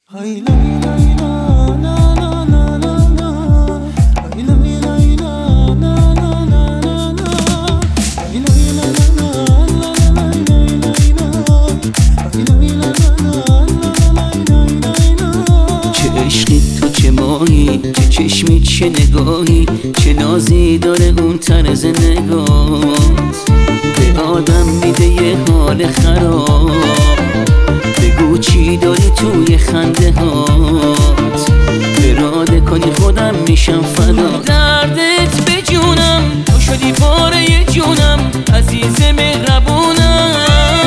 عشقی تو چه ماهی، چه چشمی، چه نگاهی، چه نازی داره اون طرز نگاهت. به آدم میده یه حال خراب، بگو چی داری توی خنده هات. اراده کنی خودم میشم فدا. دردت به جونم، تو شدی پاره جونم، عزیز مهربونم.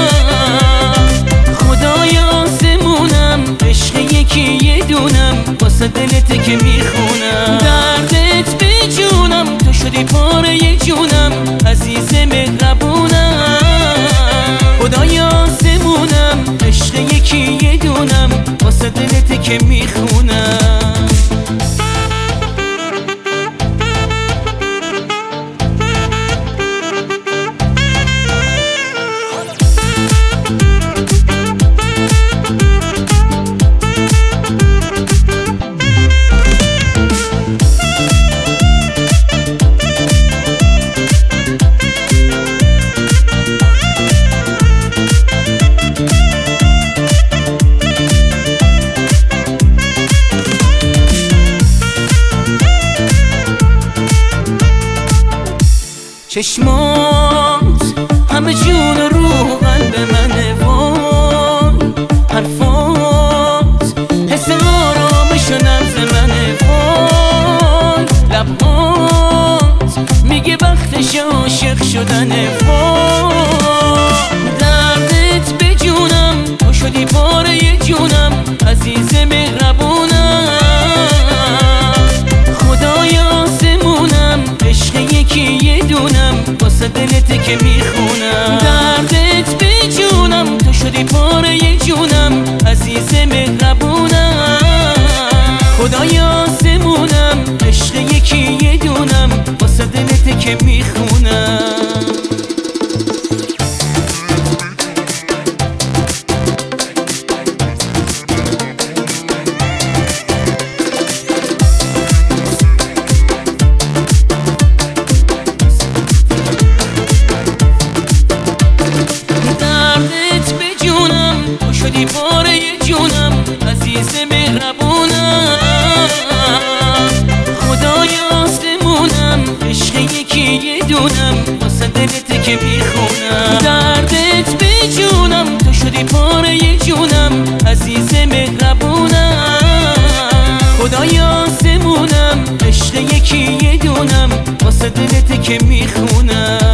خدای آسمونم، عشق یکی یه دونم، واسه دلت که میخونم. دردت به جونم، تو شدی پاره جونم، عزیز مهربونم. خدای آسمونم، عشق یکی یه دونم، واسه دلت که میخونم. چشمات همه جون رو قلب منه، وای حرفات حس آرامش و نبض منه، وای لبات میگه وقتش عاشق شدنه، وای دردت به جونم، تو شدی پاره جونم، عزیز مهربونم. خدای آسمونم، عشق یکی یه دونم، واسه دلت که میخونم. دردت به جونم، تو شدی پاره جونم، عزیز مهربونم. خدای آسمونم، عشق یکی یه دونم، واسه دلت که میخونم. شدی پاره جونم، عزیز مهربونم. خدای آسمونم، عشق یکی یه دونم، واسه دلت که میخونم. دردت به جونم، تو شدی پاره جونم، عزیز مهربونم. خدای آسمونم، عشق یکی یه دونم، واسه دلت که میخونم.